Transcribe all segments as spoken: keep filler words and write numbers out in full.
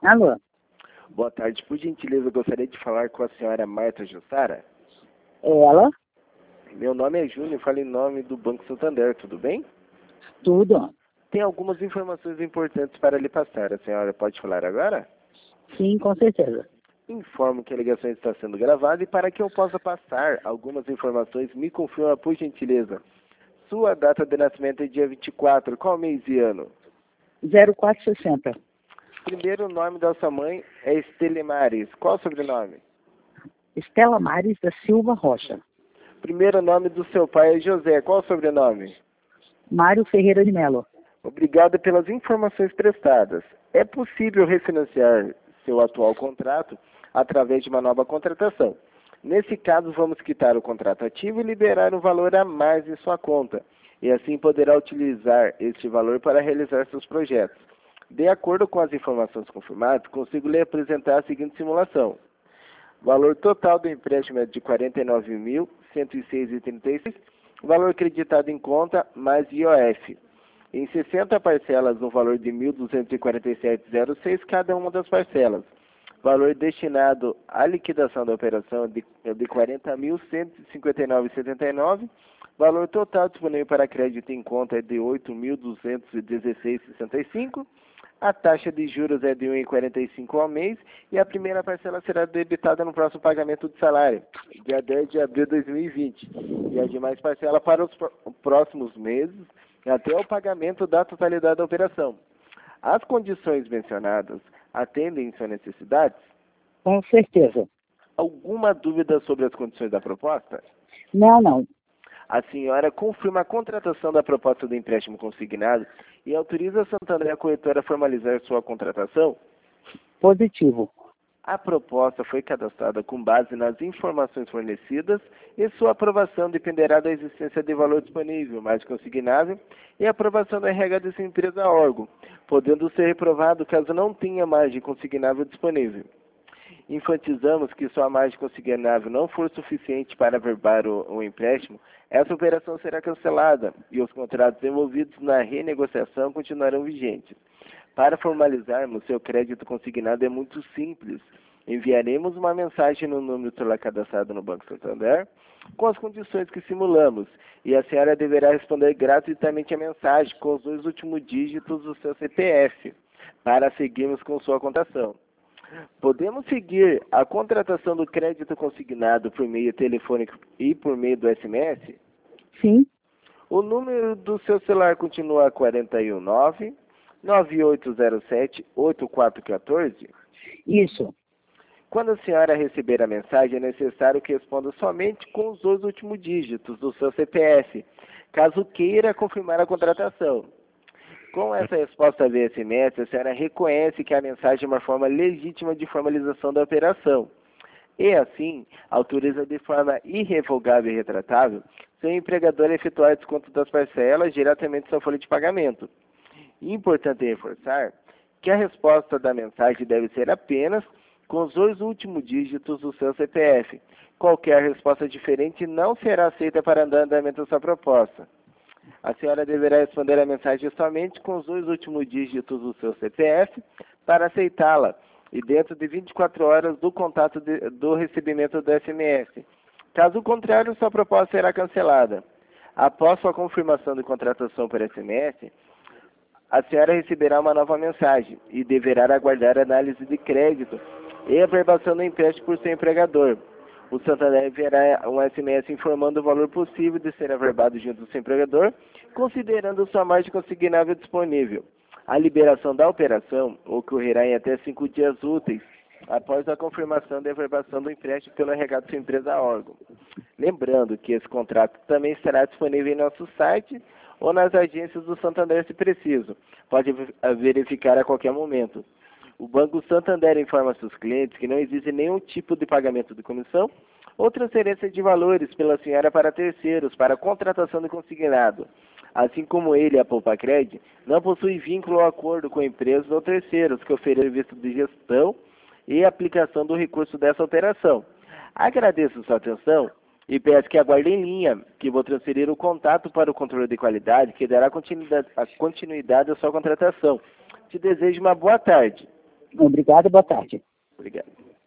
Alô? Boa tarde. Por gentileza, eu gostaria de falar com a senhora Marta Jussara. É ela? Meu nome é Júnior, falo em nome do Banco Santander, tudo bem? Tudo. Tem algumas informações importantes para lhe passar. A senhora pode falar agora? Sim, com certeza. Informo que a ligação está sendo gravada e para que eu possa passar algumas informações, me confirma, por gentileza. Sua data de nascimento é dia vinte e quatro, qual mês e ano? zero quatro sessenta. Primeiro nome da sua mãe é Estelemares, qual o sobrenome? Estela Mares da Silva Rocha. Primeiro nome do seu pai é José, qual o sobrenome? Mário Ferreira de Melo. Obrigado pelas informações prestadas. É possível refinanciar seu atual contrato através de uma nova contratação. Nesse caso, vamos quitar o contrato ativo e liberar um valor a mais em sua conta. E assim poderá utilizar este valor para realizar seus projetos. De acordo com as informações confirmadas, consigo lhe apresentar a seguinte simulação. O valor total do empréstimo é de quarenta e nove mil, cento e seis reais e trinta e seis centavos. Valor acreditado em conta mais I O F. Em sessenta parcelas no valor de mil duzentos e quarenta e sete reais e zero seis centavos cada uma das parcelas. Valor destinado à liquidação da operação de, de quarenta mil, cento e cinquenta e nove reais e setenta e nove centavos. Valor total disponível para crédito em conta é de oito mil duzentos e dezesseis reais e sessenta e cinco centavos. A taxa de juros é de um vírgula quarenta e cinco ao mês e a primeira parcela será debitada no próximo pagamento de salário, dia dez de abril de dois mil e vinte. E as demais parcelas para os próximos meses até o pagamento da totalidade da operação. As condições mencionadas atendem suas necessidades? Com certeza. Alguma dúvida sobre as condições da proposta? Não, não. A senhora confirma a contratação da proposta do empréstimo consignado e autoriza a Santander a corretora a formalizar sua contratação? Positivo. A proposta foi cadastrada com base nas informações fornecidas e sua aprovação dependerá da existência de valor disponível, mais consignável, e a aprovação da R H dessa empresa órgão, podendo ser reprovado caso não tenha margem consignável disponível. Enfatizamos que se a margem consignável não for suficiente para averbar o, o empréstimo, essa operação será cancelada e os contratos envolvidos na renegociação continuarão vigentes. Para formalizarmos seu crédito consignado é muito simples. Enviaremos uma mensagem no número de celular cadastrado no Banco Santander com as condições que simulamos e a senhora deverá responder gratuitamente a mensagem com os dois últimos dígitos do seu C P F para seguirmos com sua contratação. Podemos seguir a contratação do crédito consignado por meio telefônico e por meio do S M S? Sim. O número do seu celular continua quarenta e um, nove, nove oito zero sete, oito quatro um quatro? Isso. Quando a senhora receber a mensagem, é necessário que responda somente com os dois últimos dígitos do seu C P F, caso queira confirmar a contratação. Com essa resposta via S M S, a senhora reconhece que a mensagem é uma forma legítima de formalização da operação. E, assim, autoriza de forma irrevogável e retratável seu empregador a efetuar desconto das parcelas diretamente da sua folha de pagamento. Importante reforçar que a resposta da mensagem deve ser apenas com os dois últimos dígitos do seu C P F. Qualquer resposta diferente não será aceita para andamento da sua proposta. A senhora deverá responder a mensagem somente com os dois últimos dígitos do seu C P F para aceitá-la e dentro de vinte e quatro horas do contato de, do recebimento do S M S. Caso contrário, sua proposta será cancelada. Após sua confirmação de contratação por S M S, a senhora receberá uma nova mensagem e deverá aguardar a análise de crédito e a averbação do empréstimo por seu empregador. O Santander enviará um S M S informando o valor possível de ser averbado junto do seu empregador, considerando sua margem consignável disponível. A liberação da operação ocorrerá em até cinco dias úteis, após a confirmação da averbação do empréstimo pelo R H de sua empresa órgão. Lembrando que esse contrato também estará disponível em nosso site ou nas agências do Santander se preciso. Pode verificar a qualquer momento. O Banco Santander informa seus clientes que não existe nenhum tipo de pagamento de comissão ou transferência de valores pela senhora para terceiros para contratação de consignado. Assim como ele, a Poupacred, não possui vínculo ou acordo com empresas ou terceiros que ofereçam serviço de gestão e aplicação do recurso dessa operação. Agradeço sua atenção e peço que aguarde em linha, que vou transferir o contato para o controle de qualidade que dará continuidade, a continuidade à sua contratação. Te desejo uma boa tarde. Obrigada, boa tarde. Obrigado.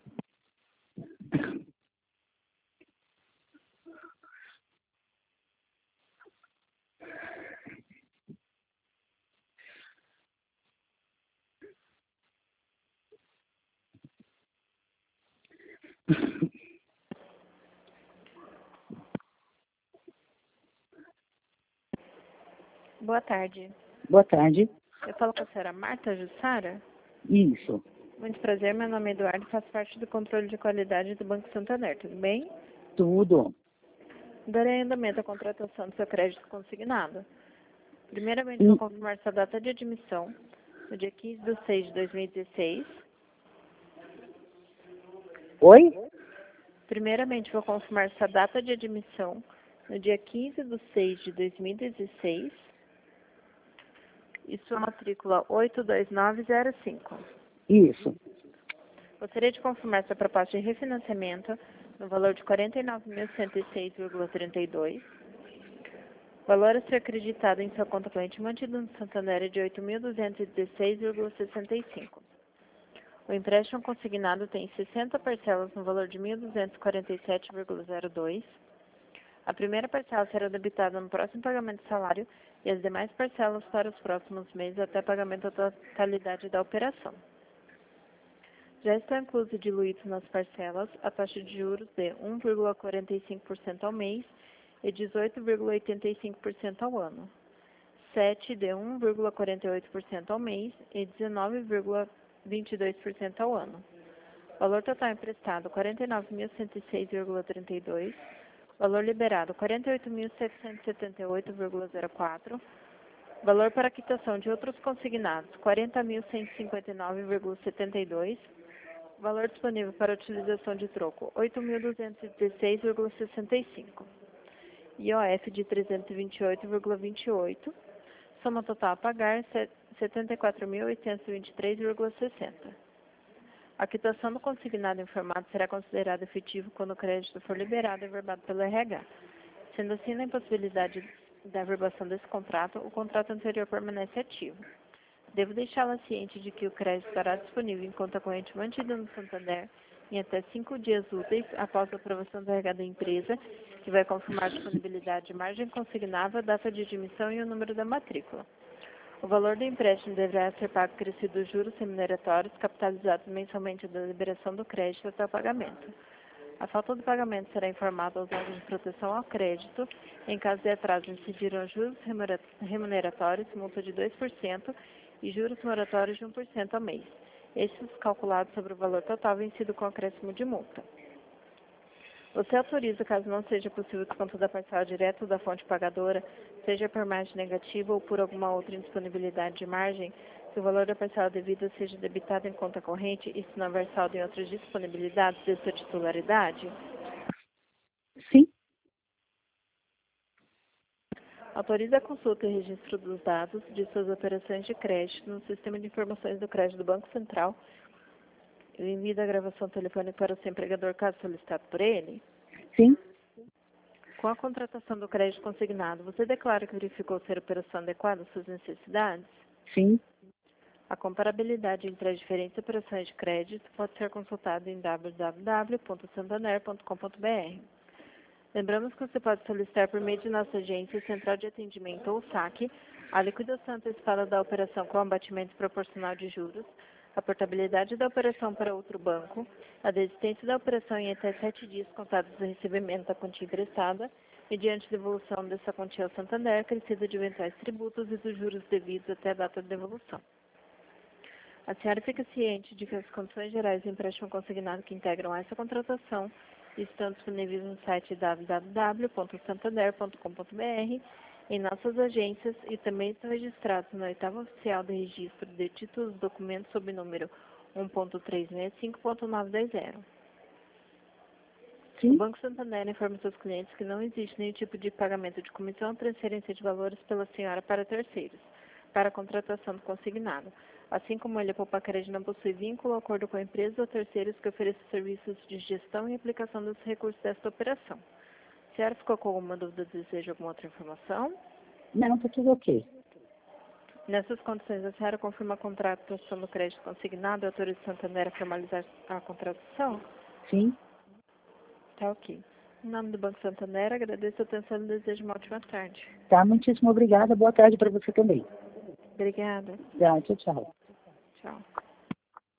Boa tarde. Boa tarde. Eu falo com a senhora Marta Jussara. Isso. Muito prazer, meu nome é Eduardo e faço parte do controle de qualidade do Banco Santander, tudo bem? Tudo. Darei andamento à contratação do seu crédito consignado. Primeiramente, Hum. vou confirmar sua data de admissão, no dia quinze de seis de dois mil e dezesseis. Oi? Primeiramente, vou confirmar sua data de admissão, no dia quinze de seis de dois mil e dezesseis. E sua matrícula oito dois nove zero cinco. Isso. Gostaria de confirmar sua proposta de refinanciamento no valor de quarenta e nove mil cento e seis vírgula trinta e dois. Valor a ser acreditado em sua conta corrente mantido no Santander é de oito mil duzentos e dezesseis vírgula sessenta e cinco. O empréstimo consignado tem sessenta parcelas no valor de mil duzentos e quarenta e sete vírgula zero dois. A primeira parcela será debitada no próximo pagamento de salário e as demais parcelas para os próximos meses até pagamento da totalidade da operação. Já estão inclusos e diluídos nas parcelas a taxa de juros de um vírgula quarenta e cinco por cento ao mês e dezoito vírgula oitenta e cinco por cento ao ano, sete de um vírgula quarenta e oito por cento ao mês e dezenove vírgula vinte e dois por cento ao ano. Valor total emprestado quarenta e nove mil cento e seis vírgula trinta e dois. Valor liberado quarenta e oito mil setecentos e setenta e oito vírgula zero quatro. Valor para quitação de outros consignados quarenta mil cento e cinquenta e nove vírgula setenta e dois. Valor disponível para utilização de troco oito mil duzentos e dezesseis vírgula sessenta e cinco. I O F de trezentos e vinte e oito vírgula vinte e oito. Soma total a pagar setenta e quatro mil oitocentos e vinte e três vírgula sessenta. A quitação do consignado informado será considerada efetivo quando o crédito for liberado e averbado pelo R H. Sendo assim, na impossibilidade da averbação desse contrato, o contrato anterior permanece ativo. Devo deixá-la ciente de que o crédito estará disponível em conta corrente mantida no Santander em até cinco dias úteis após a aprovação do R H da empresa, que vai confirmar a disponibilidade de margem consignável, data de admissão e o número da matrícula. O valor do empréstimo deverá ser pago acrescido dos juros remuneratórios capitalizados mensalmente da liberação do crédito até o pagamento. A falta do pagamento será informada aos órgãos de proteção ao crédito. Em caso de atraso, incidirão juros remuneratórios, multa de dois por cento e juros moratórios de um por cento ao mês. Estes calculados sobre o valor total vencido com acréscimo de multa. Você autoriza, caso não seja possível o desconto da parcela direta da fonte pagadora, seja por margem negativa ou por alguma outra indisponibilidade de margem, que o valor da parcela devida seja debitado em conta corrente e se não houver saldo em outras disponibilidades de sua titularidade? Sim. Autoriza a consulta e registro dos dados de suas operações de crédito no Sistema de Informações do Crédito do Banco Central e o envio da gravação telefônica para o seu empregador, caso solicitado por ele? Sim. Com a contratação do crédito consignado, você declara que verificou ser a operação adequada às suas necessidades? Sim. A comparabilidade entre as diferentes operações de crédito pode ser consultada em w w w ponto santander ponto com ponto b r. Lembramos que você pode solicitar por meio de nossa agência, central de atendimento ou saque, a liquidação antecipada da operação com abatimento proporcional de juros, a portabilidade da operação para outro banco, a desistência da operação em até sete dias contados do recebimento da quantia emprestada, mediante devolução dessa quantia ao Santander, acrescida de eventuais tributos e dos juros devidos até a data de devolução. A senhora fica ciente de que as condições gerais do empréstimo consignado que integram essa contratação estão disponíveis no site w w w ponto santander ponto com ponto b r, em nossas agências e também estão registrados na oitava oficial de registro de títulos e documentos sob número um ponto trezentos e sessenta e cinco ponto novecentos e vinte. Sim. O Banco Santander informa seus clientes que não existe nenhum tipo de pagamento de comissão ou transferência de valores pela senhora para terceiros, para a contratação do consignado. Assim como ele, a Poupa-Crédito não possui vínculo ou acordo com empresas ou terceiros que ofereçam serviços de gestão e aplicação dos recursos desta operação. A senhora ficou com alguma dúvida ou deseja alguma outra informação? Não, está tudo ok. Nessas condições, a senhora confirma o contrato de produção do crédito consignado e autoriza o Santander a formalizar a contratação? Sim. Tá ok. Em nome do Banco Santander, agradeço a atenção e desejo uma ótima tarde. Tá, muitíssimo obrigada. Boa tarde para você também. Obrigada. Tá, tchau, tchau. Tchau.